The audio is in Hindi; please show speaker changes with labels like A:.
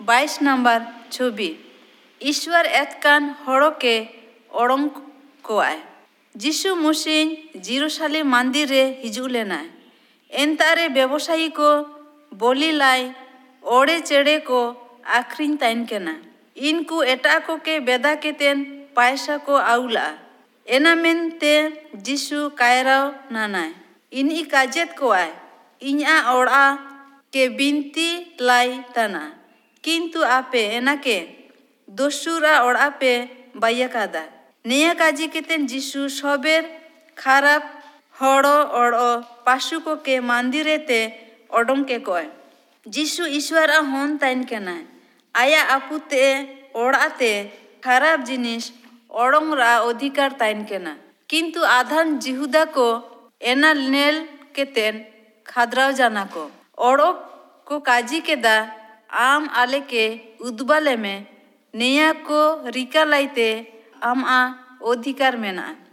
A: 22 नंबर छवि। ईश्वर एतकान हड़ो के ओड़ों कोआय। जिसु मुसिन जेरूशलेम मंदिर रे हिजू लेना। एंतारे व्यवसायी को बोली लाई ओड़े चेड़े को आखरीन ताइन केना। इनको एटा को के बेदा के तेन पैसा को आउला। एना मेनते जिसु कायराव नानाय। इनी काजेत को आय। इन्या ओड़ा के बिनती लाई तना। किंतु आपे एना के दोसुरा ओड़ा पे बायकादा। निया काजी के तेन जिसु सोबेर खराब हड़ो ओड़ो पाशु को के मंदिरे ते ओडों के कोय। जिसु ईश्वर होन ताइन केना। आया आपुते ओड़ाते खराब जिनिस ओड़ों रा अधिकार ताइन केना। किंतु आधान जिहुदा को एना नेल के तेन खादराव जाना को। ओड़ो को काजी के दा आम आले के उद्बाले में निया को रिका लाइते आम अधिकार मेना।